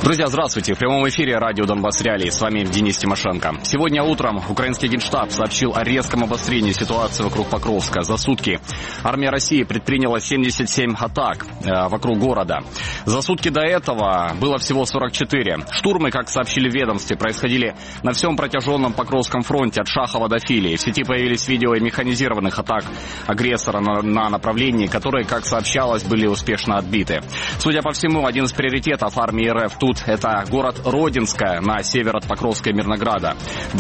Друзья, здравствуйте. В прямом эфире радио «Донбасс Реалии». С вами Денис Тимошенко. Сегодня утром украинский Генштаб сообщил о резком обострении ситуации вокруг Покровска. За сутки армия России предприняла 77 атак вокруг города. За сутки до этого было всего 44. Штурмы, как сообщили в ведомстве, происходили на всем протяженном Покровском фронте от Шахова до Филии. В сети появились видео механизированных атак агрессора на направлении, которые, как сообщалось, были успешно отбиты. Судя по всему, один из приоритетов армии РФ тут — это город Родинское на север от Покровска и Мирнограда.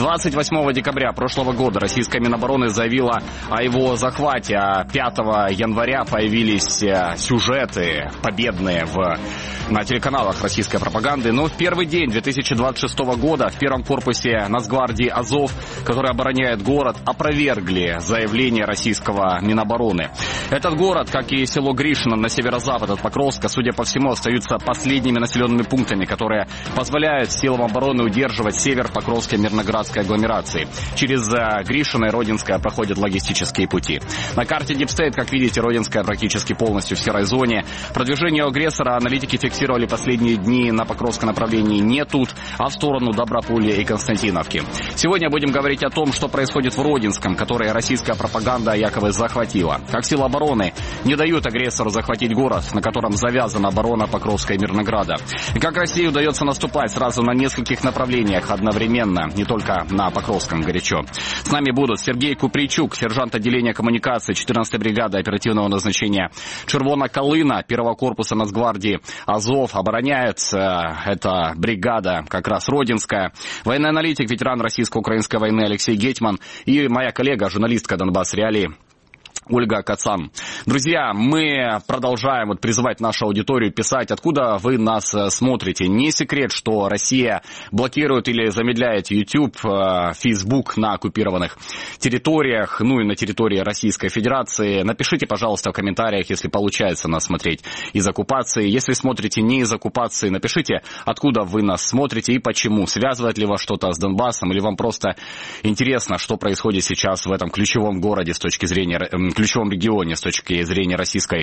28 декабря прошлого года российская Минобороны заявила о его захвате, а 5 января появились сюжеты победные на телеканалах российской пропаганды. Но в первый день 2026 года в первом корпусе Нацгвардии Азов, который обороняет город, опровергли заявление российского Минобороны. Этот город, как и село Гришино на северо-запад от Покровска, судя по всему, остаются последними населенными пунктами, которые позволяют силам обороны удерживать север Покровской Мирноградской агломерации. Через Гришино и Родинское проходят логистические пути. На карте Deep State, как видите, Родинское практически полностью в серой зоне. Продвижение агрессора аналитики фиксировали последние дни на Покровском направлении не тут, а в сторону Доброполья и Константиновки. Сегодня будем говорить о том, что происходит в Родинском, которое российская пропаганда якобы захватила. Как силы обороны не дают агрессору захватить город, на котором завязана оборона Покровска и Мирнограда. И как России удается наступать сразу на нескольких направлениях одновременно, не только на Покровском горячо. С нами будут Сергей Куприйчук, сержант отделения коммуникации 14-й бригады оперативного назначения Червона Калина, 1-го корпуса Нацгвардии Азов. Обороняет эта бригада как раз Родинская. Военный аналитик, ветеран российско-украинской войны Алексей Гетьман и моя коллега, журналистка «Донбасс Реалии» Ольга Кацан. Друзья, мы продолжаем призывать нашу аудиторию писать, откуда вы нас смотрите. Не секрет, что Россия блокирует или замедляет YouTube, Facebook на оккупированных территориях, ну и на территории Российской Федерации. Напишите, пожалуйста, в комментариях, если получается нас смотреть из оккупации. Если смотрите не из оккупации, напишите, откуда вы нас смотрите и почему. Связывает ли вас что-то с Донбассом, или вам просто интересно, что происходит сейчас в этом ключевом городе с точки зрения ключевом регионе с точки зрения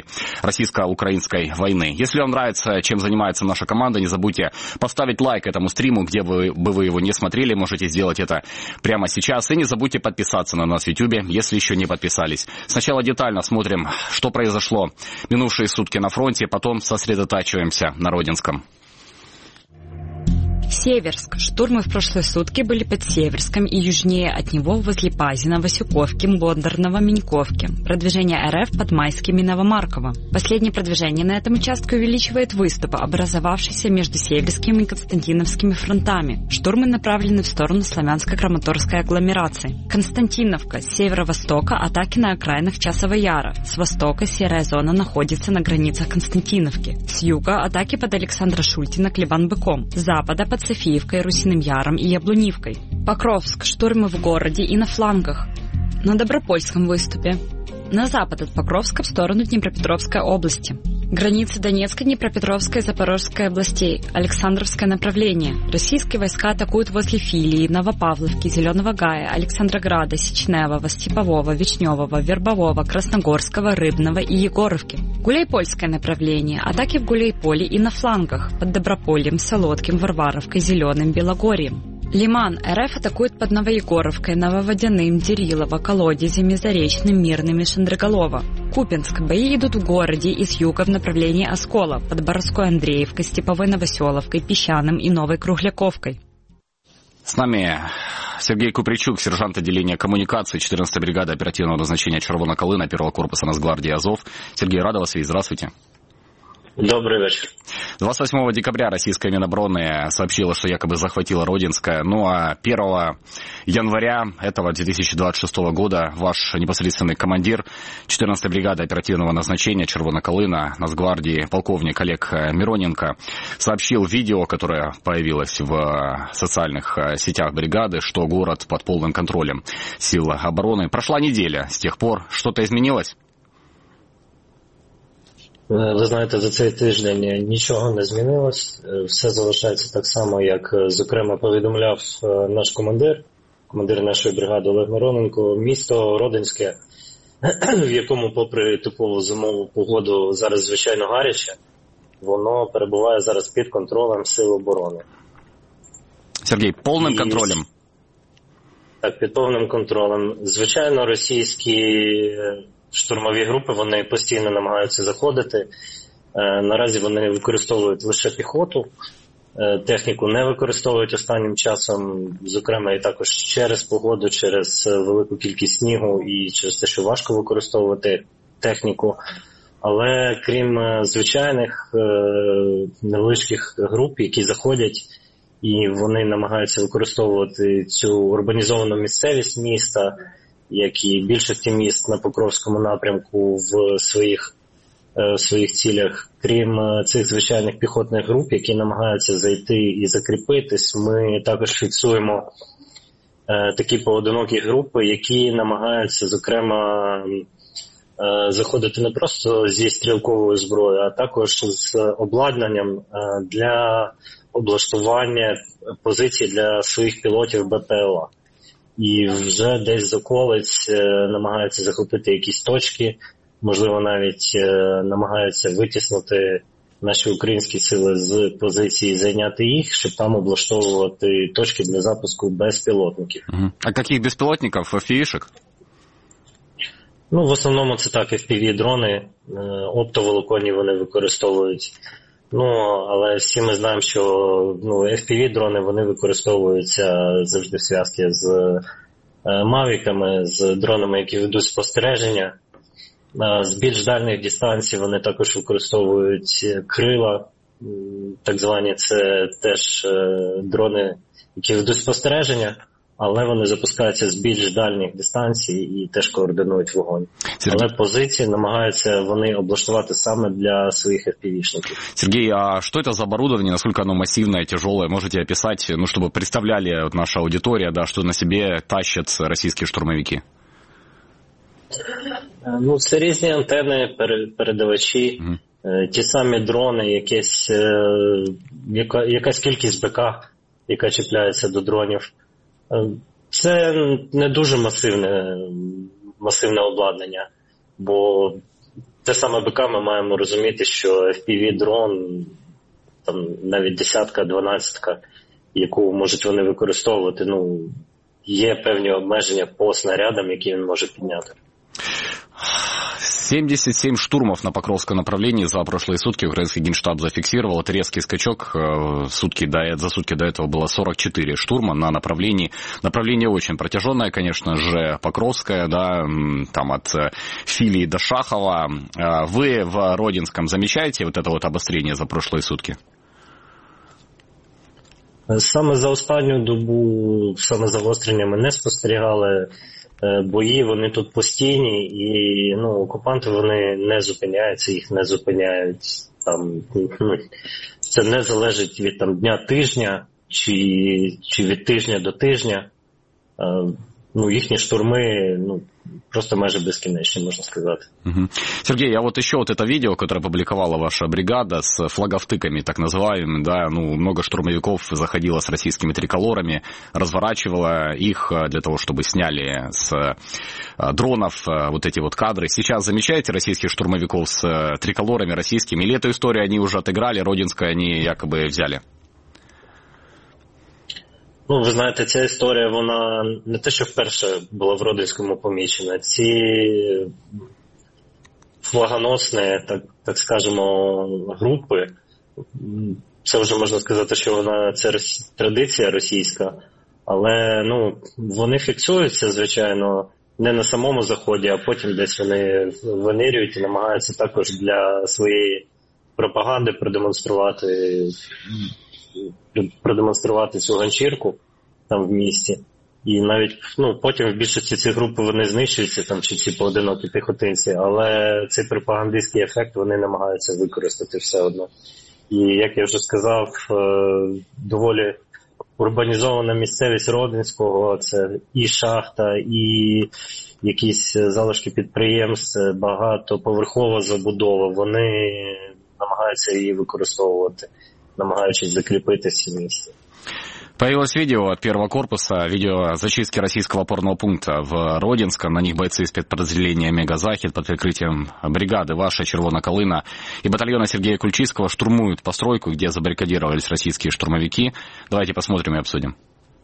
российско-украинской войны. Если вам нравится, чем занимается наша команда, не забудьте поставить лайк этому стриму, где бы вы его не смотрели, можете сделать это прямо сейчас. И не забудьте подписаться на нас в YouTube, если еще не подписались. Сначала детально смотрим, что произошло минувшие сутки на фронте, потом сосредотачиваемся на Родинском. Северск. Штурмы в прошлые сутки были под Северском и южнее от него возле Пазина, Васюковки, Бондарного, Миньковки. Продвижение РФ под Майским и Новомарково. Последнее продвижение на этом участке увеличивает выступ, образовавшийся между Северским и Константиновскими фронтами. Штурмы направлены в сторону Славянско-Краматорской агломерации. Константиновка. С северо-востока атаки на окраинах Часового Яра. С востока серая зона находится на границах Константиновки. С юга атаки под Александра Шультина, Клебан-Быком. С запада под Софиевкой, Русиным Яром и Яблунивкой. Покровск. Штурмы в городе и на флангах. На Добропольском выступе. На запад от Покровска в сторону Днепропетровской области. Границы Донецкой, Днепропетровской и Запорожской областей. Александровское направление. Российские войска атакуют возле Филии, Новопавловки, Зеленого Гая, Александрограда, Сечневого, Степового, Вишневого, Вербового, Красногорского, Рыбного и Егоровки. Гуляйпольское направление. Атаки в Гуляйполе и на флангах. Под Добропольем, Солодким, Варваровкой, Зеленым, Белогорьем. Лиман. РФ атакует под Новоегоровкой, Нововодяным, Дерилово, Колодезями, Заречным, Мирным и Шендроголово. Купинск. Бои идут в городе и с юга в направлении Оскола, под Боровской Андреевкой, Степовой Новоселовкой, Песчаным и Новой Кругляковкой. С нами Сергей Куприйчук, сержант отделения коммуникации 14-й бригады оперативного назначения Червона Калина, 1-го корпуса Нацгвардии Азов. Сергей, рада вас видеть. Здравствуйте. Добрый вечер. 28 декабря российская Минобороны сообщила, что якобы захватила Родинское. Ну а 1 января этого 2026 года ваш непосредственный командир 14-й бригады оперативного назначения Червона Калина, Нацгвардии, полковник Олег Мироненко, сообщил видео, которое появилось в социальных сетях бригады, что город под полным контролем сил обороны. Прошла неделя с тех пор. Что-то изменилось? Ви знаєте, за цей тиждень нічого не змінилось. Все залишається так само, як, зокрема, повідомляв наш командир нашої бригади Олег Мироненко. Місто Родинське, в якому, попри типову зимову погоду, зараз звичайно гаряче. воно перебуває зараз під контролем Сил оборони. Сергій, повним контролем? Так, під повним контролем. Звичайно, російські штурмові групи, вони постійно намагаються заходити. Наразі вони використовують лише піхоту, техніку не використовують останнім часом, зокрема і також через погоду, через велику кількість снігу і через те, що важко використовувати техніку. Але крім звичайних невеличких груп, які заходять і вони намагаються використовувати цю урбанізовану місцевість міста, як і більшості міст на Покровському напрямку в своїх цілях. Крім цих звичайних піхотних груп, які намагаються зайти і закріпитись, ми також фіксуємо такі поодинокі групи, які намагаються, зокрема, заходити не просто зі стрілковою зброєю, а також з обладнанням для облаштування позицій для своїх пілотів БПЛА. І вже десь з околиць намагаються захопити якісь точки, можливо, навіть намагаються витіснути наші українські сили з позиції, зайняти їх, щоб там облаштовувати точки для запуску безпілотників. А яких безпілотників? FPV-шек? В основному це так, FPV-дрони, оптоволоконні вони використовують. Але всі ми знаємо, що FPV-дрони, вони використовуються завжди в зв'язку з мавіками, з дронами, які ведуть спостереження. З більш дальніх дистанцій вони також використовують крила, так звані, це теж дрони, які ведуть спостереження, але вони запускаються з більш дальніх дистанцій і теж координують вогонь. Але позиції намагаються вони облаштувати саме для своїх FPV-шників. Сергей, а что это за оборудование, насколько оно массивное, тяжелое? Можете описать, чтобы представляли наша аудитория, да, что на себе тащат российские штурмовики? Це різні антени, передавачі, ті самі дрони, якась кількість БК, яка чіпляється до дронів. Це не дуже масивне обладнання, бо те саме БК ми маємо розуміти, що FPV-дрон, там навіть десятка, 12-ка, яку можуть вони використовувати, є певні обмеження по снарядам, які він може підняти. 77 штурмов на Покровском направлении за прошлые сутки украинский Генштаб зафиксировал. Это резкий скачок. За сутки до этого было 44 штурма на направлении. Направление очень протяженное, конечно же, Покровское, да, там от Филии до Шахова. Вы в Родинском замечаете вот это обострение за прошлые сутки? Саме за останню добу, саме загострення ми не спостерігали. Бої, вони тут постійні, і окупанти, вони не зупиняються, їх не зупиняють. Це не залежить від дня-тижня чи від тижня до тижня. Їхні штурми просто майже бесконечні, можна сказати. Сергей, а еще это видео, которое опубликовала ваша бригада с флаговтыками, так называемыми, да, много штурмовиков заходило с российскими триколорами, разворачивало их для того, чтобы сняли с дронов вот эти кадры. Сейчас замечаете российских штурмовиков с триколорами российскими, или эту историю они уже отыграли, Родинское они якобы взяли? Ви знаєте, ця історія, вона не те, що вперше була в Родинському помічена. Ці флагоносні, так скажемо, групи, це вже можна сказати, що це традиція російська, але вони фіксуються, звичайно, не на самому заході, а потім десь вони винирюють і намагаються також для своєї пропаганди продемонструвати цю ганчірку там в місті. І навіть потім в більшості цих груп вони знищуються, чи ці поодинокі піхотинці, але цей пропагандистський ефект вони намагаються використати все одно. І, як я вже сказав, доволі урбанізована місцевість Родинського, це і шахта, і якісь залишки підприємств, багатоповерхова забудова, вони намагаються її використовувати, намагаючись закріпитися в місті. Появилось видео от первого корпуса, видео зачистки российского опорного пункта в Родинском. На них бойцы спецподразделения «Мегазахід» под прикрытием бригады «Ваша», «Червона Калина» и батальона Сергея Кульчицкого штурмуют постройку, где забаррикадировались российские штурмовики. Давайте посмотрим и обсудим.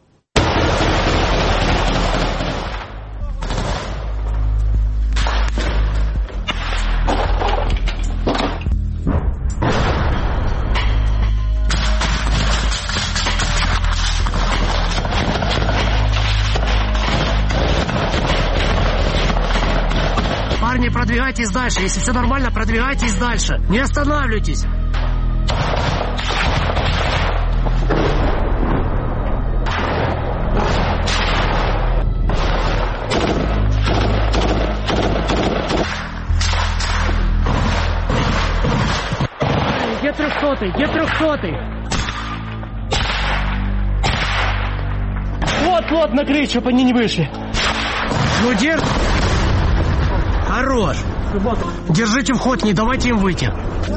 Парни, продвигайтесь дальше. Если все нормально, продвигайтесь дальше. Не останавливайтесь. Где 300-й? Где 300-й? Вот, накрыть, чтобы они не вышли. Ну, держи. Хорош. Держите вход, не давайте им выйти.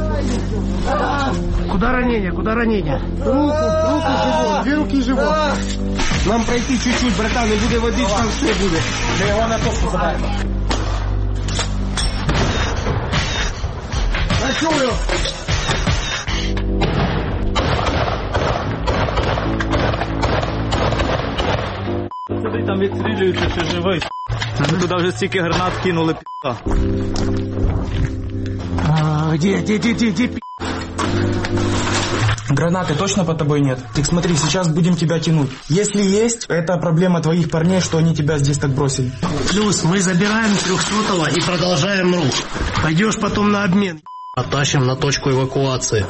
Куда ранение? Куда ранение? Руку живот, 2 руки живот. Нам пройти чуть-чуть, братан, не буде водичка, там все буде. Ми його на топку забираємо. Працюю. Сюди там відстрілюються, що живий. Ми туди вже стільки гранат кинули, пі***а. Где? Гранаты точно под тобой нет? Так смотри, сейчас будем тебя тянуть. Если есть, это проблема твоих парней, что они тебя здесь так бросили. Плюс мы забираем 300-го и продолжаем рух. Пойдешь потом на обмен. Оттащим на точку эвакуации.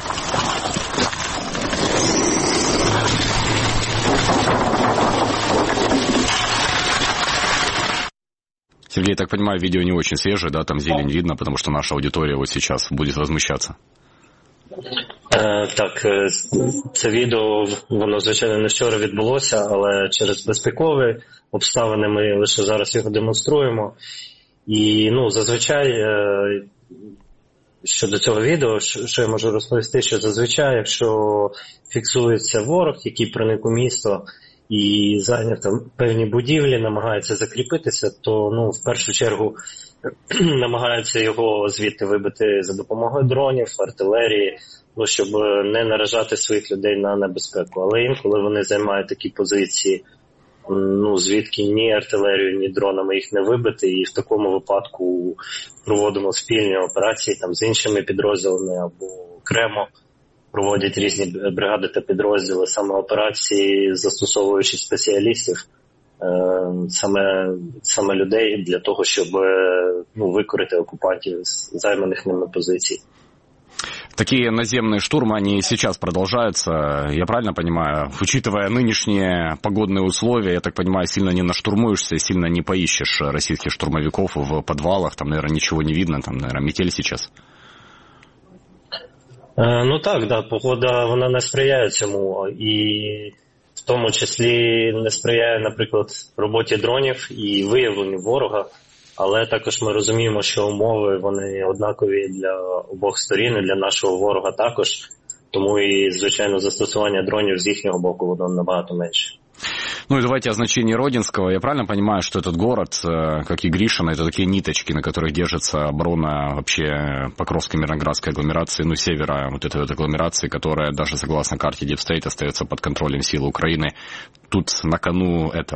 Сергей, я так понимаю, видео не очень свежее, да, там зелень видно, потому что наша аудитория вот сейчас будет возмущаться. Так, це відео, воно, звичайно, не вчора відбулося, але через безпекові обставини ми лише зараз його демонструємо. І, зазвичай, щодо цього відео, що я можу розповісти, що зазвичай, якщо фіксується ворог, який проник у місто, і зайняв там певні будівлі, намагається закріпитися, то в першу чергу намагаються його звідти вибити за допомогою дронів, артилерії, щоб не наражати своїх людей на небезпеку. Але інколи вони займають такі позиції, звідки ні артилерію, ні дронами їх не вибити, і в такому випадку проводимо спільні операції там з іншими підрозділами або окремо. Проводять різні бригади та підрозділи, саме операції, застосовуючи спеціалістів, саме людей для того, щоб викорити окупантів з займаних ними позицій. Такие наземные штурмы, они сейчас продолжаются, я правильно понимаю? Учитывая нынешние погодные условия, я так понимаю, сильно не наштурмуешься, сильно не поищешь российских штурмовиков в подвалах, там, наверное, ничего не видно, там, наверное, метель сейчас. Так, погода, вона не сприяє цьому, і в тому числі не сприяє, наприклад, роботі дронів і виявленню ворога, але також ми розуміємо, що умови, вони однакові для обох сторін, і для нашого ворога також, тому і, звичайно, застосування дронів з їхнього боку, воно набагато менше. И давайте о значении Родинского. Я правильно понимаю, что этот город, как и Гришино, это такие ниточки, на которых держится оборона вообще Покровской Мирноградской агломерации, севера вот этой агломерации, которая даже согласно карте Deep State остается под контролем сил Украины. Тут на кону это.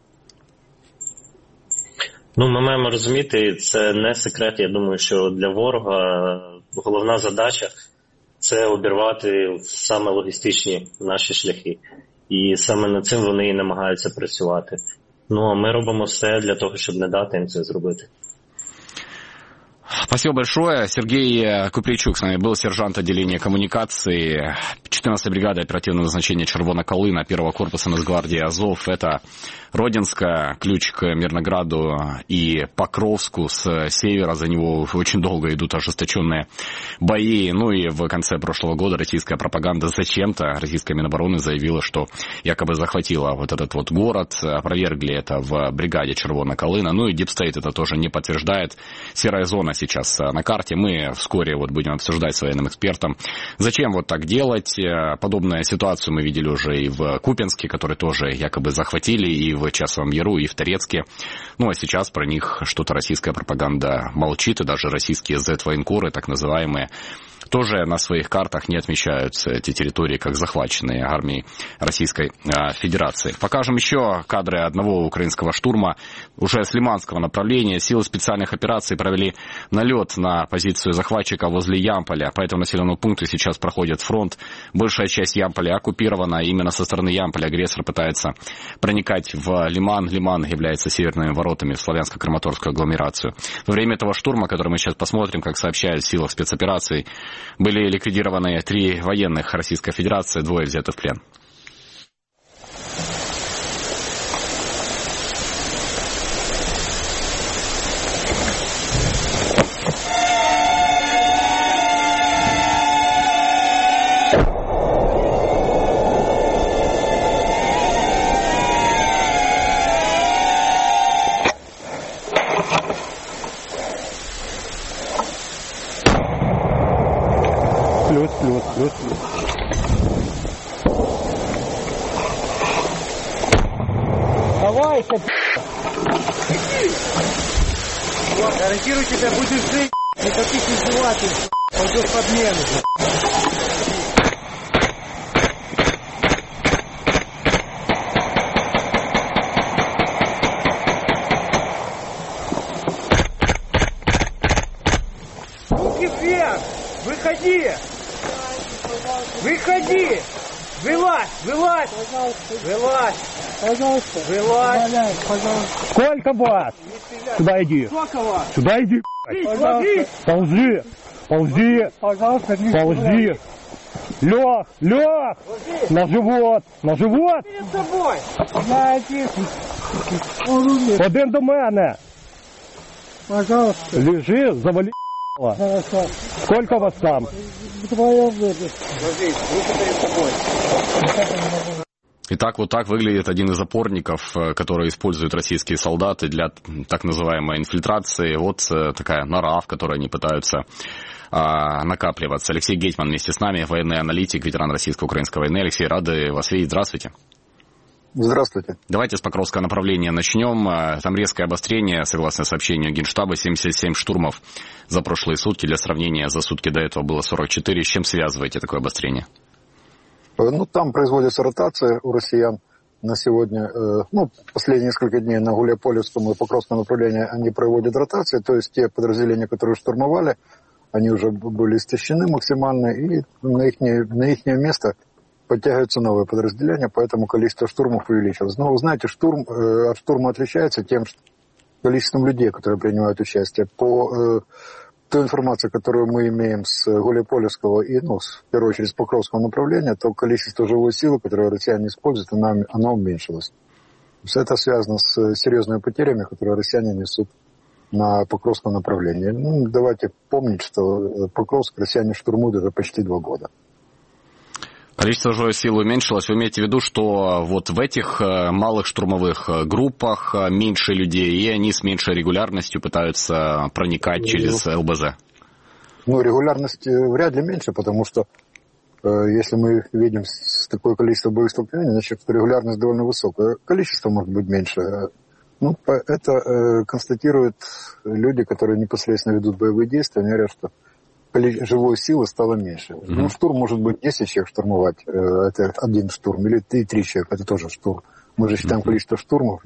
Ми маємо розуміти, це не секрет, я думаю, що для ворога головна задача – це обірвати саме логістичні наші шляхи. І саме над цим вони і намагаються працювати. А ми робимо все для того, щоб не дати їм це зробити. Спасибо большое. Сергей Купрійчук с нами был, сержант отделения коммуникации 14-й бригады оперативного назначения «Червона Калина» 1-го корпуса Нацгвардии «Азов». Это Родинска, ключ к Мирнограду и Покровску с севера. За него очень долго идут ожесточенные бои. И в конце прошлого года российская пропаганда зачем-то, российская Минобороны заявила, что якобы захватила вот этот вот город. Опровергли это в бригаде «Червона Калина». И Deep State это тоже не подтверждает. Серая зона сейчас сейчас на карте. Мы вскоре вот будем обсуждать с военным экспертом, зачем вот так делать. Подобную ситуацию мы видели уже и в Купянске, который тоже якобы захватили, и в Часовом Яру, и в Торецке. Ну, а сейчас про них что-то российская пропаганда молчит, и даже российские Z-военкоры, так называемые, тоже на своих картах не отмечаются эти территории как захваченные армией Российской Федерации. Покажем еще кадры одного украинского штурма уже с лиманского направления. Силы специальных операций провели налет на позицию захватчика возле Ямполя. По этому населенному пункту сейчас проходит фронт. Большая часть Ямполя оккупирована. Именно со стороны Ямполя агрессор пытается проникать в Лиман. Лиман является северными воротами в славянско-краматорскую агломерацию. Во время этого штурма, который мы сейчас посмотрим, как сообщают в силах спецопераций, были ликвидированы 3 военных Российской Федерации, 2 взяты в плен. Плюс. Давай, гарантирую тебя, будешь жить, никаких издевательств, пойдешь под мену. Руки вверх, выходи! Выходи! Вылазь! Пожалуйста. Вылазь! Пожалуйста. Сколько вас? Сюда иди. Сюда иди. Пожалуйста. Ползи. Пожалуйста, ползи. Лег. На живот. Перед собой. Один до мене. Пожалуйста. Лежи, завали. Хорошо. Сколько вас там? Вдвоем выйдет. Ложись, руки перед собой. Итак, вот так выглядит один из опорников, который используют российские солдаты для так называемой инфильтрации. Вот такая нора, в которой они пытаются накапливаться. Алексей Гетьман вместе с нами, военный аналитик, ветеран российско-украинской войны. Алексей, рады вас видеть. Здравствуйте. Здравствуйте. Давайте с Покровского направления начнем. Там резкое обострение, согласно сообщению Генштаба, 77 штурмов за прошлые сутки. Для сравнения, за сутки до этого было 44. С чем связываете такое обострение? Ну, там производится ротация у россиян на сегодня. Последние несколько дней на Гуляйполевском и Покровском направлении они проводят ротации. То есть те подразделения, которые штурмовали, они уже были истощены максимально, и на их место подтягиваются новые подразделения, поэтому количество штурмов увеличилось. Но вы знаете, штурм от штурма отличается тем количеством людей, которые принимают участие. По той информации, которую мы имеем с Гуляйполевского и, в первую очередь, с Покровского направления, то количество живой силы, которое россияне используют, оно уменьшилось. Все это связано с серьезными потерями, которые россияне несут на Покровском направлении. Давайте помнить, что Покровск россияне штурмуют уже почти 2 года. Количество живой силы уменьшилось. Вы имеете в виду, что вот в этих малых штурмовых группах меньше людей, и они с меньшей регулярностью пытаются проникать через ЛБЗ? Регулярность вряд ли меньше, потому что если мы видим такое количество боевых столкновений, значит, регулярность довольно высокая. Количество может быть меньше. Это констатируют люди, которые непосредственно ведут боевые действия. Они говорят, что живой силы стало меньше. Штурм может быть 10 человек штурмовать, это один штурм, или 3 человека, это тоже штурм. Мы же считаем количество штурмов,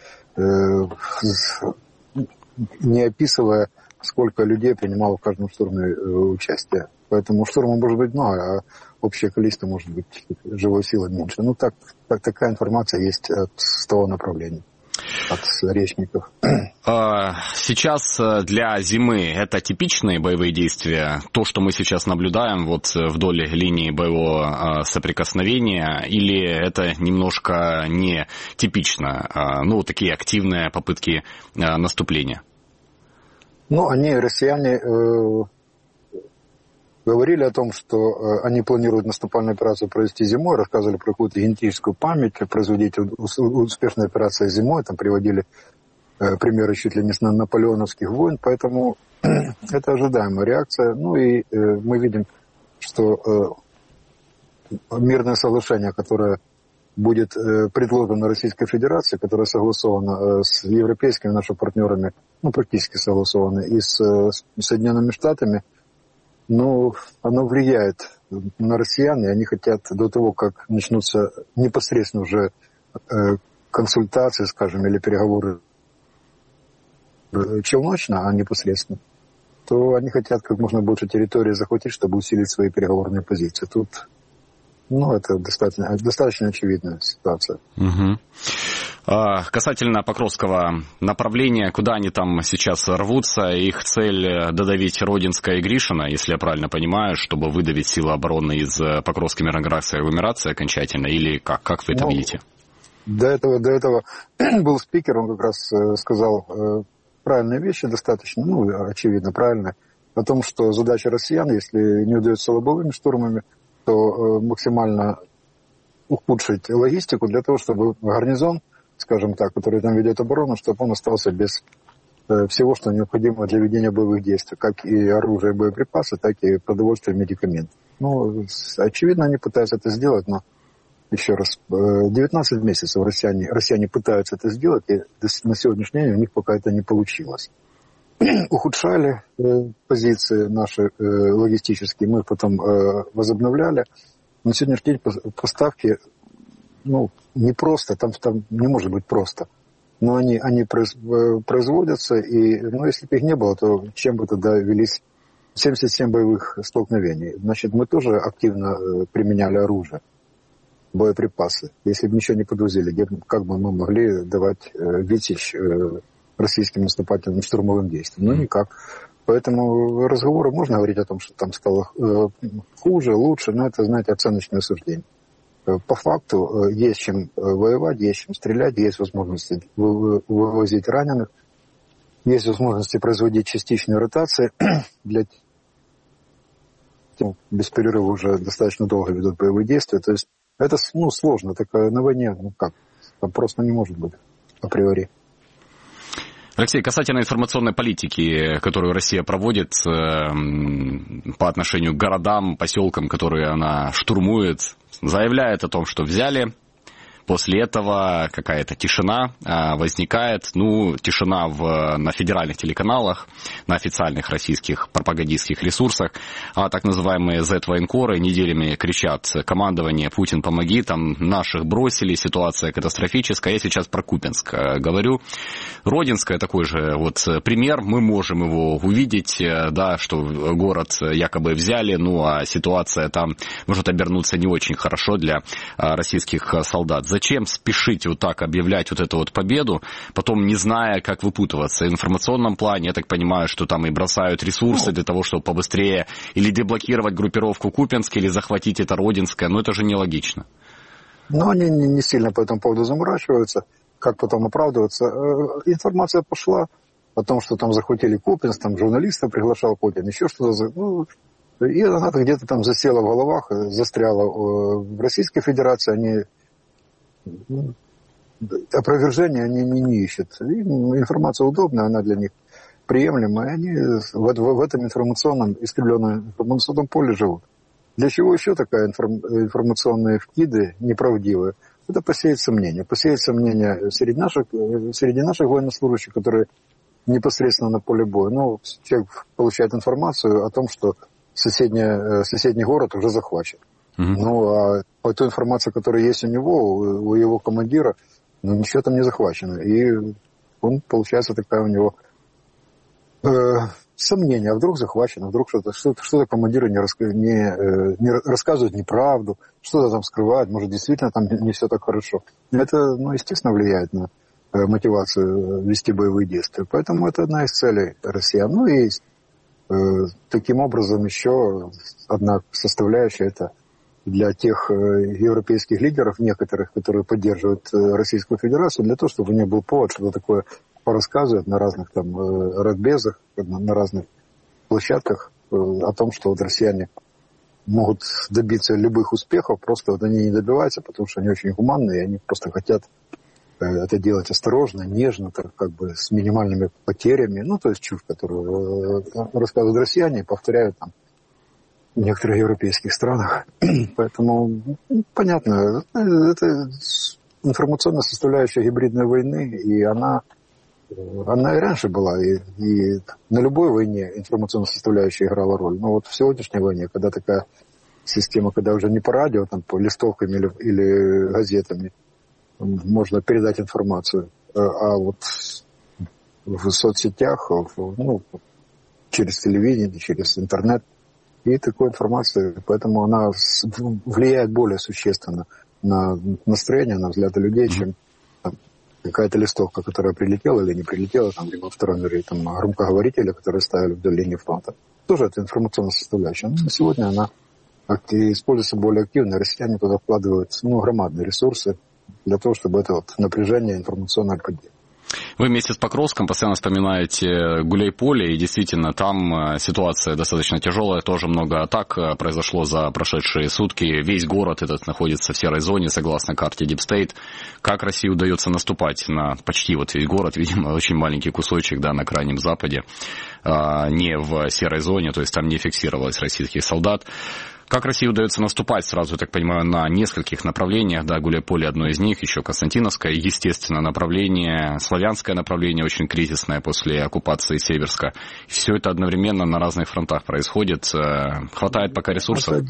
не описывая, сколько людей принимало в каждом штурме участие. Поэтому штурма может быть много, а общее количество может быть живой силы меньше. Такая информация есть с того направления. От речников. Сейчас для зимы это типичные боевые действия, то, что мы сейчас наблюдаем вот вдоль линии боевого соприкосновения, или это немножко не типично, такие активные попытки наступления? Россияне говорили о том, что они планируют наступальную операцию провести зимой, рассказывали про какую-то генетическую память, производить успешную операцию зимой, там приводили примеры чуть ли не с наполеоновских войн, поэтому это ожидаемая реакция. Ну и мы видим, что мирное соглашение, которое будет предложено Российской Федерации, которое согласовано с европейскими нашими партнерами, ну, практически согласовано, и с Соединенными Штатами, ну, оно влияет на россиян, и они хотят до того, как начнутся непосредственно уже консультации, скажем, или переговоры челночно, а непосредственно, то они хотят как можно больше территории захватить, чтобы усилить свои переговорные позиции. Тут, ну, это достаточно очевидная ситуация. Угу. Касательно Покровского направления, куда они там сейчас рвутся, их цель додавить Родинское и Гришино, если я правильно понимаю, чтобы выдавить силы обороны из Покровской Мирноградской агломерации окончательно, или как вы это видите? До этого был спикер, он как раз сказал правильные вещи, достаточно, ну, очевидно, правильно, о том, что задача россиян, если не удается лобовыми штурмами, то максимально ухудшить логистику для того, чтобы гарнизон, скажем так, который там ведет оборону, чтобы он остался без всего, что необходимо для ведения боевых действий, как и оружие и боеприпасы, так и продовольствие и медикаменты. Ну, очевидно, они пытаются это сделать, но еще раз, 19 месяцев россияне пытаются это сделать, и на сегодняшний день у них пока это не получилось. Ухудшали позиции наши логистические, мы их потом возобновляли. На сегодняшний день поставки, ну, не просто, там не может быть просто. Но они производятся, и, ну, если бы их не было, то чем бы тогда велись 77 боевых столкновений? Значит, мы тоже активно применяли оружие, боеприпасы. Если бы ничего не подвозили, как бы мы могли давать витязь российским наступательным штурмовым действиям? Ну, никак. Поэтому разговоры можно говорить о том, что там стало хуже, лучше, но это, знаете, оценочное суждение. По факту есть чем воевать, есть чем стрелять, есть возможности вывозить раненых, есть возможности производить частичные ротации. Для тех, без перерыва уже достаточно долго ведут боевые действия. То есть это, ну, сложно. Такое на войне, ну как, там просто не может быть априори. Алексей, касательно информационной политики, которую Россия проводит по отношению к городам, поселкам, которые она штурмует, заявляет о том, что взяли. После этого какая-то тишина возникает. Ну, тишина на федеральных телеканалах, на официальных российских пропагандистских ресурсах. А так называемые Z-военкоры неделями кричат: командование, Путин, помоги, там наших бросили, ситуация катастрофическая. Я сейчас про Купянск говорю. Родинское такой же вот пример. Мы можем его увидеть, да, что город якобы взяли, ну а ситуация там может обернуться не очень хорошо для российских солдат. Зачем спешить вот так объявлять вот эту вот победу, потом не зная, как выпутываться? В информационном плане, я так понимаю, что там и бросают ресурсы для того, чтобы побыстрее или деблокировать группировку Купянск, или захватить это Родинское, но это же нелогично. Но они не сильно по этому поводу заморачиваются, как потом оправдываться. Информация пошла о том, что там захватили Купянск, там журналиста приглашал Путин, еще что-то. Ну, и она где-то там засела в головах, застряла в Российской Федерации, они опровержения они не ищут. И информация удобная, она для них приемлемая, и они в этом информационном, искривленном информационном поле живут. Для чего еще такая информационные вкиды неправдивые? Это посеять сомнения. Посеять сомнения среди наших военнослужащих, которые непосредственно на поле боя. Ну, человек получает информацию о том, что соседний город уже захвачен. Ну, а по той информации, которая есть у него, у его командира, ну, ничего там не захвачено. И он, получается, такая у него сомнение, а вдруг захвачено, вдруг что-то командиры не рассказывают неправду, что-то там скрывают, может, действительно там не все так хорошо. Это, ну, естественно, влияет на мотивацию вести боевые действия. Поэтому это одна из целей россиян. Ну и таким образом еще одна составляющая — это для тех европейских лидеров, некоторых, которые поддерживают Российскую Федерацию, для того, чтобы у них был повод что-то такое порассказывать на разных там радбезах, на разных площадках о том, что вот россияне могут добиться любых успехов, просто вот они не добиваются, потому что они очень гуманные, и они просто хотят это делать осторожно, нежно, так, как бы с минимальными потерями. Ну, то есть чушь, которую рассказывают россияне, повторяют там в некоторых европейских странах. Поэтому, понятно, это информационная составляющая гибридной войны, и она и раньше была, и на любой войне информационная составляющая играла роль. Но вот в сегодняшней войне, когда такая система, когда уже не по радио, там, по листовкам или газетами можно передать информацию, а вот в соцсетях, через телевидение, через интернет, и такой информации, поэтому она влияет более существенно на настроение, на взгляды людей, чем там, какая-то листовка, которая прилетела или не прилетела, там, либо второй мире, там, громкоговорители, которые ставили вдоль линии фронта. Тоже это информационная составляющая. Но сегодня она используется более активно. Россияне туда вкладывают громадные ресурсы для того, чтобы это вот напряжение информационное поддерживать. Вы вместе с Покровском постоянно вспоминаете Гуляйполе, и действительно там ситуация достаточно тяжелая, тоже много атак произошло за прошедшие сутки. Весь город этот находится в серой зоне, согласно карте Deep State. Как России удается наступать на почти вот весь город, видимо, очень маленький кусочек, да, на крайнем западе, не в серой зоне, то есть там не фиксировалось российских солдат. Как России удается наступать, сразу, я так понимаю, на нескольких направлениях, да, Гуляйполе одно из них, еще Константиновское, естественно, направление, славянское направление, очень кризисное после оккупации Северска. Все это одновременно на разных фронтах происходит. Хватает пока ресурсов?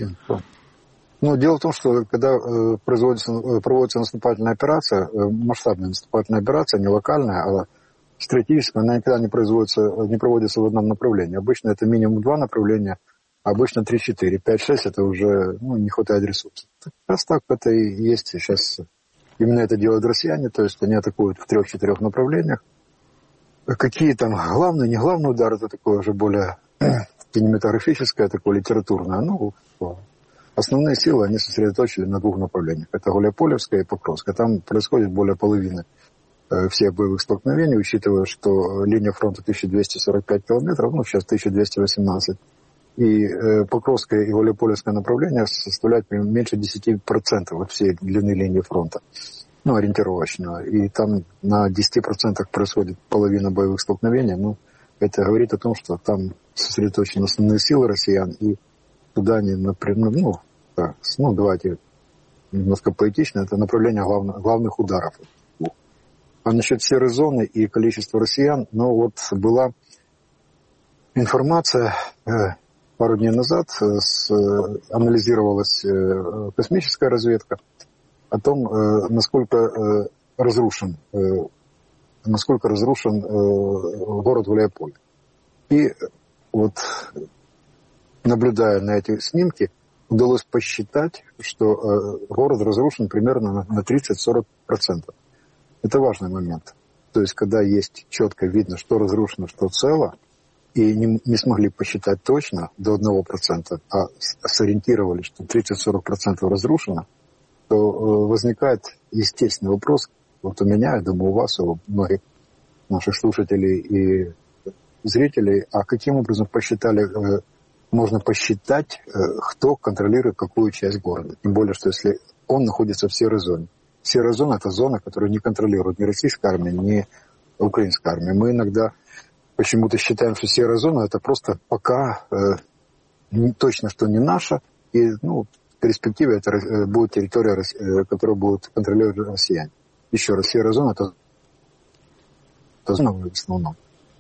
Дело в том, что когда проводится наступательная операция, масштабная наступательная операция, не локальная, а стратегическая, она никогда не проводится в одном направлении. Обычно это минимум 2 направления, обычно 3, 4, 5, 6 это уже не хватает ресурсов. Раз так это и есть сейчас. Именно это делают россияне, то есть они атакуют в 3-4 направлениях. Какие там главные, не главный удар, это такое уже более кинематографическое, такое литературное. Основные силы они сосредоточили на 2 направлениях. Это Гуляйполевская и Покровская. Там происходит более половины всех боевых столкновений, учитывая, что линия фронта 1245 километров, сейчас 1218. И Покровское и Гуляйполевское направление составляют меньше 10% от всей длины линии фронта, ориентировочно. И там на 10% происходит половина боевых столкновений. Это говорит о том, что там сосредоточены основные силы россиян, и туда они давайте немножко поэтично, это направление главных ударов. А насчет серой зоны и количества россиян, была информация... Пару дней назад анализировалась космическая разведка о том, насколько разрушен город Гуляйполе. И вот, наблюдая на эти снимки, удалось посчитать, что город разрушен примерно на 30-40%. Это важный момент. То есть, когда есть четко видно, что разрушено, что цело, и не смогли посчитать точно до 1%, а сориентировали, что 30-40% разрушено, то возникает естественный вопрос, вот у меня, я думаю, у вас, у многих наших слушателей и зрителей, а каким образом можно посчитать, кто контролирует какую часть города. Тем более, что если он находится в серой зоне. Серая зона – это зона, которую не контролирует ни российская армия, ни украинская армия. Мы иногда почему-то считаем, что серая зона – это просто пока точно, что не наша, и в перспективе это будет территория, которую будут контролировать россияне. Еще раз, серая зона – это зона в основном.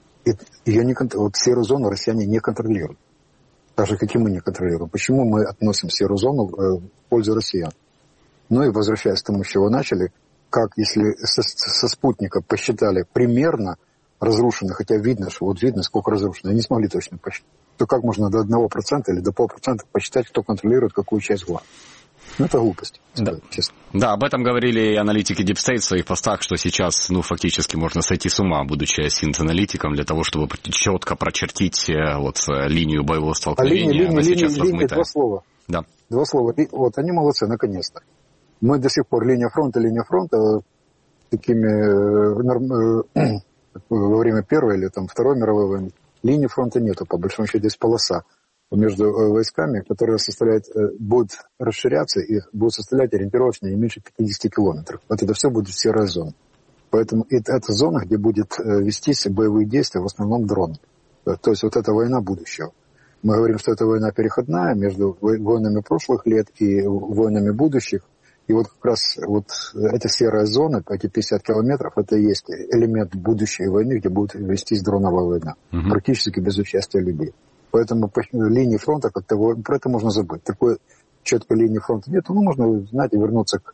Серую зону россияне не контролируют. Так же, как и мы не контролируем. Почему мы относим серую зону в пользу россиян? И возвращаясь к тому, с чего начали, как если со спутника посчитали примерно разрушено, хотя видно, сколько разрушено, не смогли точно посчитать, то как можно до 1% или до 0,5% посчитать, кто контролирует какую часть города? Это глупость, честно. Да, об этом говорили и аналитики Deep State в своих постах, что сейчас, фактически можно сойти с ума, будучи синт-аналитиком, для того, чтобы четко прочертить линию боевого столкновения. Линия, 2 слова. Да. 2 слова. И они молодцы, наконец-то. Мы до сих пор линия фронта, такими во время Первой или Второй мировой войны линии фронта нету, по большому счету есть полоса между войсками, которая будет расширяться и будет составлять ориентировочно не меньше 50 километров. Вот это все будет серая зона. Поэтому это зона, где будет вестись боевые действия, в основном дрон. То есть вот эта война будущего. Мы говорим, что это война переходная между войнами прошлых лет и войнами будущих. И вот как раз вот эта серая зона, эти 50 километров, это и есть элемент будущей войны, где будет вестись дроновая война. Практически без участия людей. Поэтому по линии фронта как-то про это можно забыть. Такой четкой линии фронта нет. Ну, можно, знаете, вернуться к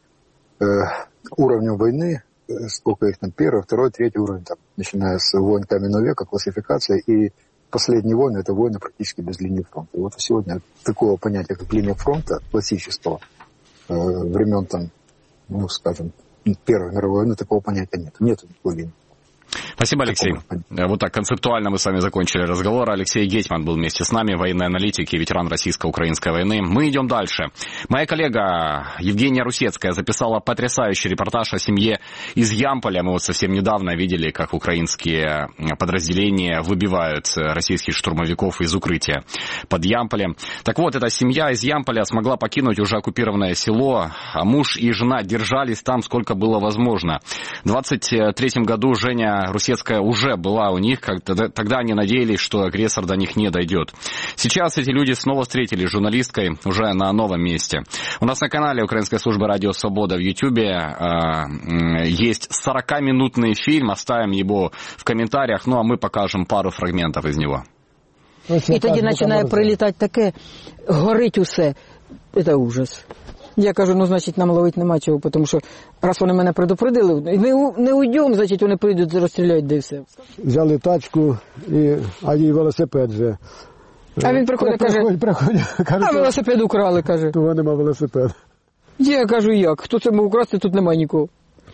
уровню войны, сколько их там, первый, второй, третий уровень, там, начиная с войн каменного века, классификация, и последние войны — это войны практически без линии фронта. И вот сегодня такого понятия, как линия фронта классического, времен там, ну, скажем, Первой мировой войны, такого понятия нет. Нет такой линии. Спасибо, Алексей. Вот так концептуально мы с вами закончили разговор. Алексей Гетьман был вместе с нами, военный аналитик и ветеран российско-украинской войны. Мы идем дальше. Моя коллега Евгения Русецкая записала потрясающий репортаж о семье из Ямполя. Мы вот совсем недавно видели, как украинские подразделения выбивают российских штурмовиков из укрытия под Ямполем. Так вот, эта семья из Ямполя смогла покинуть уже оккупированное село. Муж и жена держались там, сколько было возможно. В 23-м году Женя Русецкая уже была у них, тогда они надеялись, что агрессор до них не дойдет. Сейчас эти люди снова встретились с журналисткой уже на новом месте. У нас на канале Украинской службы «Радио Свобода» в Ютьюбе есть 40-минутный фильм, оставим его в комментариях, ну а мы покажем пару фрагментов из него. І тоді починає прилітати таке, горить усе. Це ужас. Я кажу, ну, значить, нам ловити нема чого, тому що раз вони мене предупредили, не уйдемо, значить, вони прийдуть, розстріляють, де все. Взяли тачку, а їй велосипед вже. А він приходить, каже, а велосипед украли, каже. Того нема велосипед. Я кажу, як? Хто це мав украсти, тут немає нікого.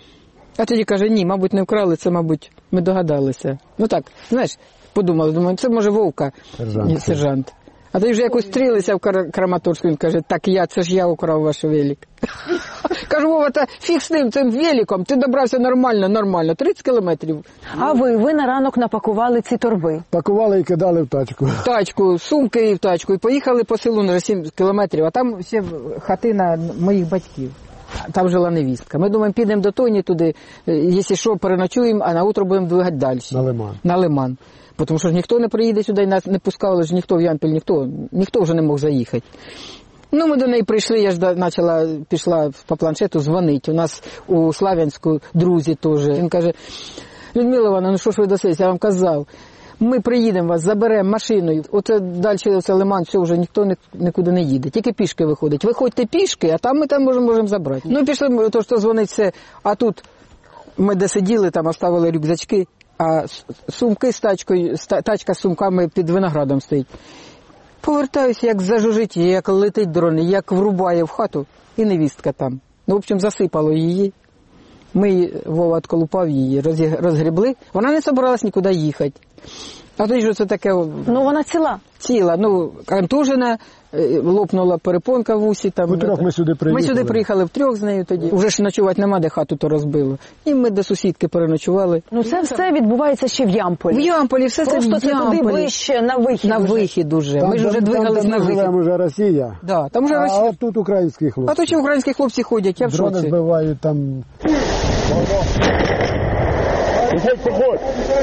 А тоді каже, ні, мабуть, не вкрали, це, мабуть, ми догадалися. Ну так, знаєш, подумали, думаю, це може Вовка, сержант. А тоді вже якось стрілися в Краматорську, він каже, так це ж я украв ваш велик. Кажу, Вова, та фіг з цим великом, ти добрався нормально, 30 кілометрів. А ви на ранок напакували ці торби? Пакували і кидали в тачку. Тачку, сумки і в тачку, і поїхали по селу на 7 кілометрів, а там ще хатина моїх батьків. Там жила невістка. Ми думаємо, підемо до Тоні туди, якщо що, переночуємо, а на утро будемо двигати далі. На Лиман. Тому що ж ніхто не приїде сюди, нас не пускали, ж ніхто в Ямпіль, ніхто вже не мог заїхати. Ну, ми до неї прийшли, я ж пішла по планшету дзвонити. У нас у Славянську друзі теж. Він каже, Людмила Івановна, ну що ж ви досить, я вам казав. Ми приїдемо вас, заберемо машиною. Оце далі оце Лиман, все, вже ніхто нікуди не їде. Тільки пішки виходить. Виходьте пішки, а там ми там можемо забрати. Ну, пішли, то що дзвонить все. А тут ми де сиділи, там оставили рюкзачки. А сумки з тачкою, тачка з сумками під виноградом стоїть. Повертаюся, як зажужить, як летить дрон, як врубає в хату, і невістка там. Ну, в общем, засипало її. Ми, Вова отколупав її, розгребли. Вона не собиралась нікуди їхати. А тоді ж це таке... Ну, вона ціла? Ціла. Ну, контужена, лопнула перепонка в усі. Там, втрьох ми сюди приїхали. Ми сюди приїхали втрьох з нею тоді. Уже ж ночувати нема, де хату то розбило. І ми до сусідки переночували. Ну, це все відбувається ще в Ямполі? В Ямполі, все це в Ямполі. Просто це туди ближче, на вихід. На вихід уже. Ми ж вже двигались на вихід. Там вже Росія. Да, там вже Росія. А тут українські хлопці. А тут ще українські хлопці ходять, я в шоці. Дрони збивають там. Походь.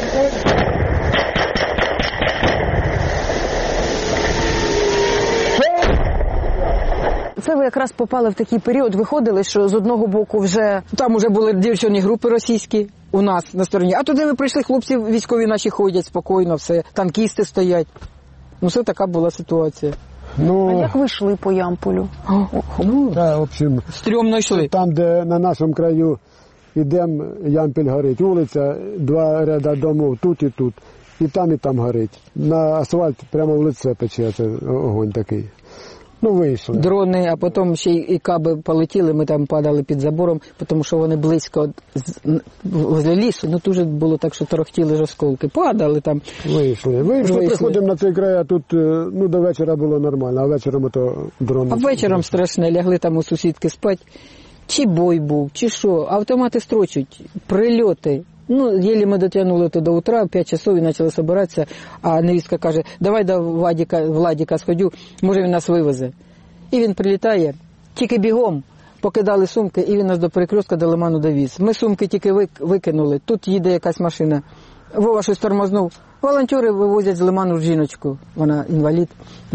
Це ви якраз попали в такий період, виходили, що з одного боку вже... Там вже були диверсійні групи російські у нас на стороні. А туди ми прийшли, хлопці військові наші ходять спокійно, все, танкісти стоять. Ну, це така була ситуація. Ну, а як ви йшли по Ямполю? Ну, да, в общем, стрьомно йшли. Там, де на нашому краю йдемо, Ямпіль горить, вулиця, два ряда домов, тут і тут. І там горить. На асфальт прямо в лице пече, це огонь такий. Ну, вийшли. Дрони, а потім ще і каби полетіли, ми там падали під забором, тому що вони близько возле лісу, ну дуже було так, що торохтіли ж осколки. Падали там. Вийшли. Приходимо на цей край, а тут, ну, до вечора було нормально, а вечором то дрони. А вечором страшне, лягли там у сусідки спати. Чи бой був, чи що, автомати строчуть, прильоти. Ну, єлі ми дотягнули до утра, в 5 часов і почали збиратися, а невістка каже, давай до Владіка сходю, може він нас вивезе. І він прилітає, тільки бігом, покидали сумки, і він нас до перекрестка, до Лиману довіз. Ми сумки тільки викинули, тут їде якась машина. Вова щось тормознув. Волонтери вивозять з Лиману жіночку, вона інвалід.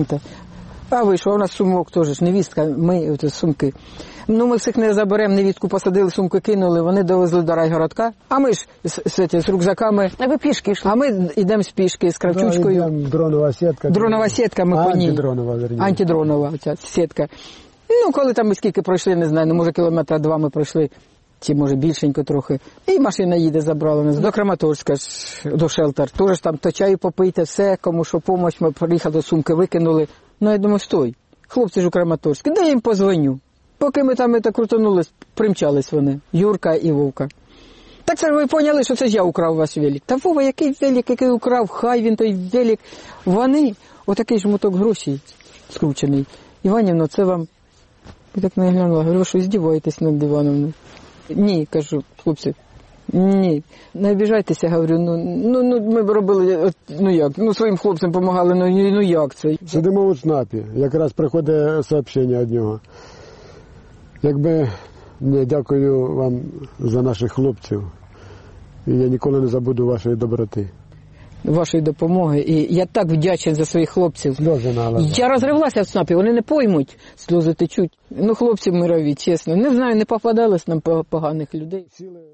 А вийшов, у нас сумок теж, невістка, ми сумки. Ну, ми всіх не заберемо, невістку посадили, сумки кинули, вони довезли до райгородка, а ми ж з рюкзаками. А ви пішки йшли? А ми йдемо з пішки, з кравчучкою. Дронова сітка. Дронова сітка, ми по ній. Антидронова, верніше. Антидронова ця сітка. Ну, коли там ми скільки пройшли, не знаю, ну, може, кілометра 2 ми пройшли, чи може більшенько трохи. І машина їде, забрала нас до Краматорська, до шелтер. Теж там то чаю попийте, все, кому що помощь, ми приїхали, сумки викинули. Ну, я думаю, стой, хлопці ж у Краматорську, де я їм позвоню? Поки ми там крутанулись, примчались вони, Юрка і Вовка. Так це ж ви поняли, що це ж я украв ваш велик. Та Вова, який велик, який украв, хай він той велик. Вони, отакий ж моток грошей скручений. Іванівно, це вам... Я так не глянула, говорю, ви що, здіваєтесь над диваном? Ні, кажу, хлопці, ні, не обіжайтеся, говорю, ну ми б робили, ну як, ну своїм хлопцям допомагали, ну як це? Сидимо у ЦНАПі, якраз приходить сообщення від нього. Якби не дякую вам за наших хлопців, і я ніколи не забуду вашої доброти. Вашої допомоги, і я так вдячний за своїх хлопців. Сльози на глазах. Я розривлася в ЦНАПі, вони не поймуть, сльози течуть. Ну, хлопці мирові, чесно. Не знаю, не попадалось нам поганих людей.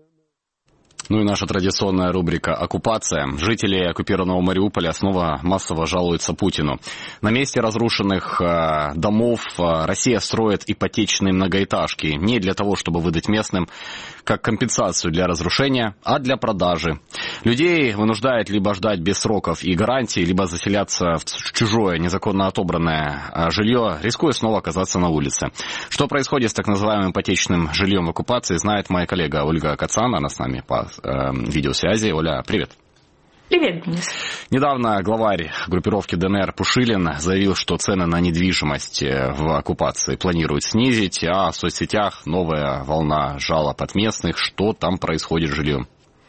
Ну и наша традиционная рубрика «Оккупация». Жители оккупированного Мариуполя снова массово жалуются Путину. На месте разрушенных домов Россия строит ипотечные многоэтажки. Не для того, чтобы выдать местным как компенсацию для разрушения, а для продажи. Людей вынуждают либо ждать без сроков и гарантий, либо заселяться в чужое, незаконно отобранное жилье, рискуя снова оказаться на улице. Что происходит с так называемым ипотечным жильем в оккупации, знает моя коллега Ольга Кацан. Она с нами по видеосвязи. Оля, привет. Привет, Денис. Недавно главарь группировки ДНР Пушилин заявил, что цены на недвижимость в оккупации планируют снизить, а в соцсетях новая волна жалоб от местных. Что там происходит с жильем?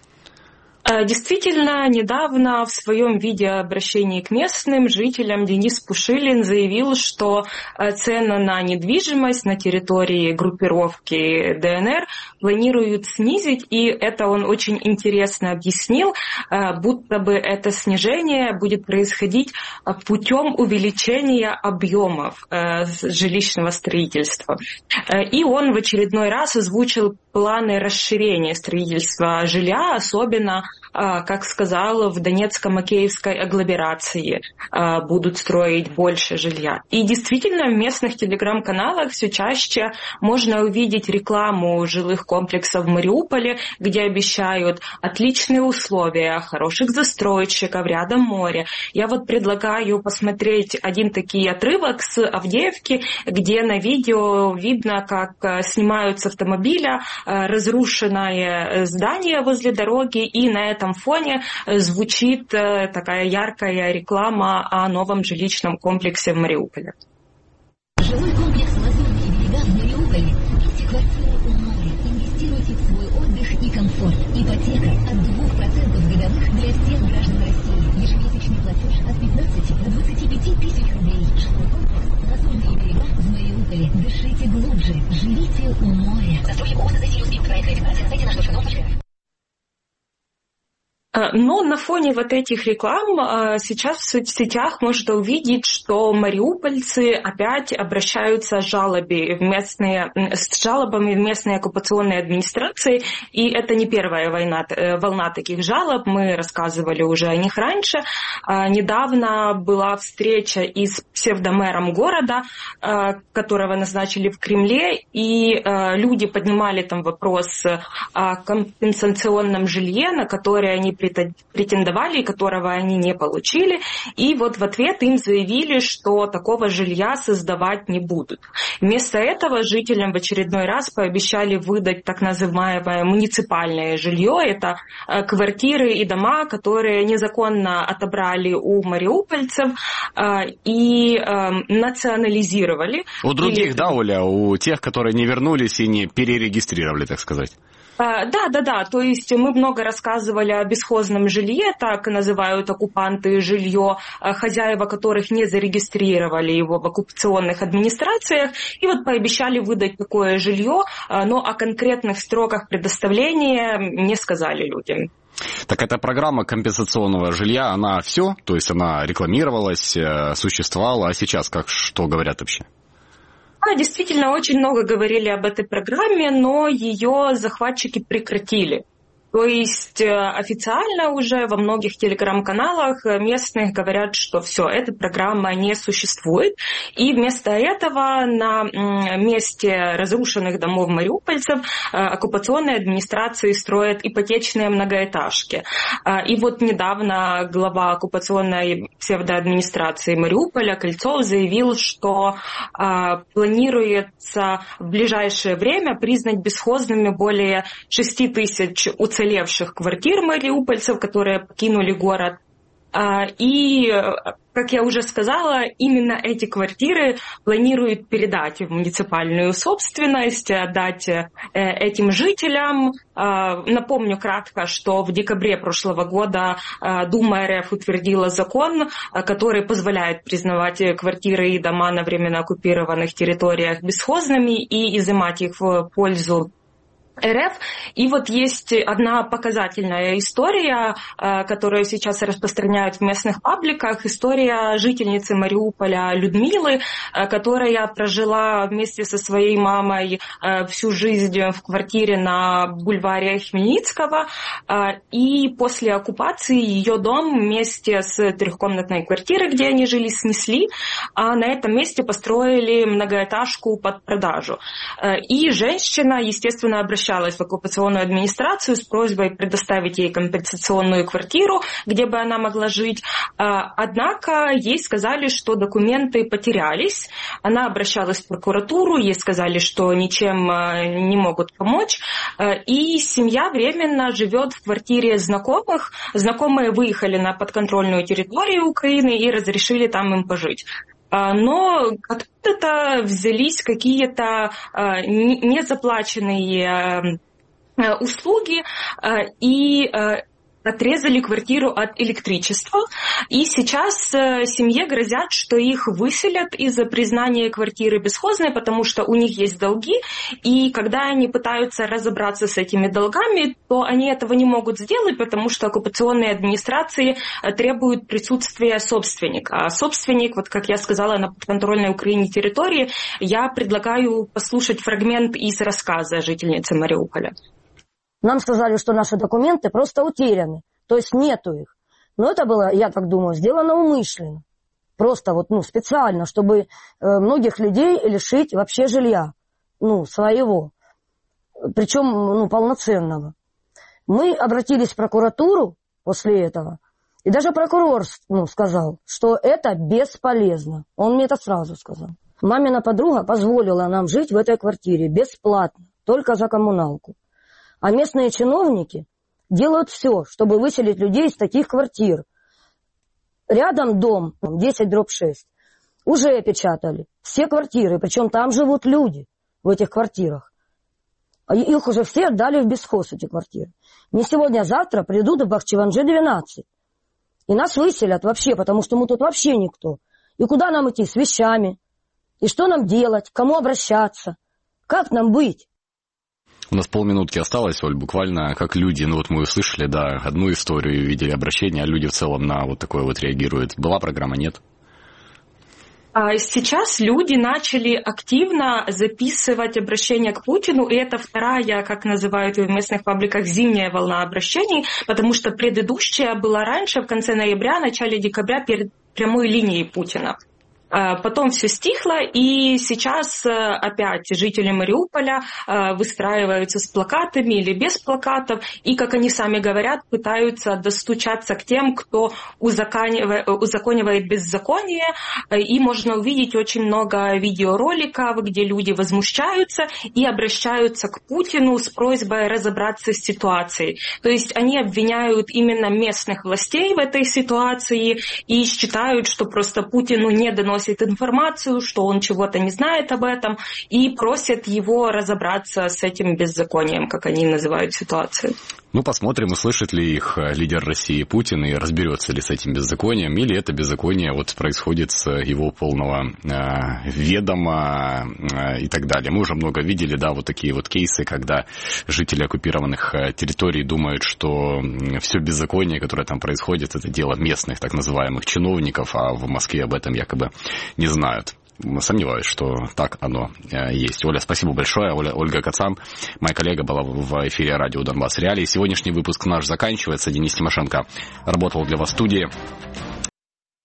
Действительно, недавно в своем видеообращении к местным жителям Денис Пушилин заявил, что цены на недвижимость на территории группировки ДНР планируют снизить, и это он очень интересно объяснил, будто бы это снижение будет происходить путем увеличения объемов жилищного строительства. И он в очередной раз озвучил планы расширения строительства жилья, особенно, как сказал, в Донецко-Макеевской агломерации будут строить больше жилья. И действительно, в местных телеграм-каналах все чаще можно увидеть рекламу жилых комплексов в Мариуполе, где обещают отличные условия, хороших застройщиков, рядом море. Я вот предлагаю посмотреть один такой отрывок с Авдеевки, где на видео видно, как снимают с автомобиля разрушенное здание возле дороги, и на этом фоне звучит такая яркая реклама о новом жилищном комплексе в Мариуполе. Жилой комплекс «Лазурные берега» в Мариуполе. Ищите квартиру у моря. Инвестируйте в свой отдых и комфорт. Ипотека от 2% годовых для всех граждан России. Ежемесячный платеж от 15 до 25 тысяч рублей. Жилой комплекс «Лазурные берега» в Мариуполе. Дышите глубже. Живите у моря. Застройщик ООО «Союз Бим». Проект регистрации на сайте наш.ру. Но на фоне вот этих реклам сейчас в соцсетях можно увидеть, что мариупольцы опять обращаются с жалобами в местные оккупационные администрации. И это не первая волна таких жалоб, мы рассказывали уже о них раньше. Недавно была встреча и с псевдомэром города, которого назначили в Кремле, и люди поднимали там вопрос о компенсационном жилье, на которое они претендовали и которого они не получили. И вот в ответ им заявили, что такого жилья создавать не будут. Вместо этого жителям в очередной раз пообещали выдать так называемое муниципальное жилье. Это квартиры и дома, которые незаконно отобрали у мариупольцев и национализировали. У других, да, Оля, у тех, которые не вернулись и не перерегистрировали, так сказать. Да. То есть мы много рассказывали о бесхозном жилье, так называют оккупанты жилье, хозяева которых не зарегистрировали его в оккупационных администрациях, и вот пообещали выдать такое жилье, но о конкретных сроках предоставления не сказали людям. Так эта программа компенсационного жилья, она все? То есть она рекламировалась, существовала, а сейчас что говорят вообще? Действительно, очень много говорили об этой программе, но ее захватчики прекратили. То есть официально уже во многих телеграм-каналах местных говорят, что все, эта программа не существует. И вместо этого на месте разрушенных домов мариупольцев оккупационные администрации строят ипотечные многоэтажки. И вот недавно глава оккупационной псевдоадминистрации Мариуполя Кольцов заявил, что планируется в ближайшее время признать бесхозными более 6 тысяч уцелевших квартир мариупольцев, которые покинули город. И, как я уже сказала, именно эти квартиры планируют передать в муниципальную собственность, отдать этим жителям. Напомню кратко, что в декабре прошлого года Дума РФ утвердила закон, который позволяет признавать квартиры и дома на временно оккупированных территориях бесхозными и изымать их в пользу РФ. И вот есть одна показательная история, которую сейчас распространяют в местных пабликах. История жительницы Мариуполя Людмилы, которая прожила вместе со своей мамой всю жизнь в квартире на бульваре Хмельницкого. И после оккупации ее дом вместе с 3-комнатной квартирой, где они жили, снесли, а на этом месте построили многоэтажку под продажу. И женщина, естественно, обращалась в оккупационную администрацию с просьбой предоставить ей компенсационную квартиру, где бы она могла жить. Однако ей сказали, что документы потерялись. Она обращалась в прокуратуру, ей сказали, что ничем не могут помочь. И семья временно живет в квартире знакомых. Знакомые выехали на подконтрольную территорию Украины и разрешили там им пожить. Но откуда-то взялись какие-то незаплаченные услуги и отрезали квартиру от электричества. И сейчас семье грозят, что их выселят из-за признания квартиры бесхозной, потому что у них есть долги. И когда они пытаются разобраться с этими долгами, то они этого не могут сделать, потому что оккупационные администрации требуют присутствия собственника. А собственник, вот как я сказала, на подконтрольной Украине территории, я предлагаю послушать фрагмент из рассказа жительницы Мариуполя. Нам сказали, что наши документы просто утеряны, то есть нету их. Но это было, я так думаю, сделано умышленно. Просто специально, чтобы многих людей лишить вообще жилья, своего, причем полноценного. Мы обратились в прокуратуру после этого, и даже прокурор сказал, что это бесполезно. Он мне это сразу сказал. Мамина подруга позволила нам жить в этой квартире бесплатно, только за коммуналку. А местные чиновники делают все, чтобы выселить людей из таких квартир. Рядом дом 10/6. Уже опечатали все квартиры, причем там живут люди в этих квартирах. Их уже все отдали в бесхоз, эти квартиры. Не сегодня, а завтра придут в Бахчеванже 12. И нас выселят вообще, потому что мы тут вообще никто. И куда нам идти с вещами? И что нам делать? К кому обращаться? Как нам быть? У нас полминутки осталось, Оль, буквально как люди, мы услышали, одну историю, видели обращение, а люди в целом на вот такое реагируют. Была программа, нет? Сейчас люди начали активно записывать обращения к Путину, и это вторая, как называют в местных пабликах, зимняя волна обращений, потому что предыдущая была раньше, в конце ноября, начале декабря, перед прямой линией Путина. Потом все стихло, и сейчас опять жители Мариуполя выстраиваются с плакатами или без плакатов, и, как они сами говорят, пытаются достучаться к тем, кто узаконивает беззаконие, и можно увидеть очень много видеороликов, где люди возмущаются и обращаются к Путину с просьбой разобраться с ситуацией. То есть они обвиняют именно местных властей в этой ситуации и считают, что просто Путину не доносят просит информацию, что он чего-то не знает об этом, и просит его разобраться с этим беззаконием, как они называют ситуацию. Ну, посмотрим, услышит ли их лидер России Путин и разберется ли с этим беззаконием, или это беззаконие вот происходит с его полного ведома и так далее. Мы уже много видели, да, вот такие вот кейсы, когда жители оккупированных территорий думают, что все беззаконие, которое там происходит, это дело местных так называемых чиновников, а в Москве об этом якобы не знают. Сомневаюсь, что так оно есть. Оля, спасибо большое. Ольга Кацан, моя коллега, была в эфире радио «Донбасс Реалии». Сегодняшний выпуск наш заканчивается. Денис Тимошенко работал для вас в студии.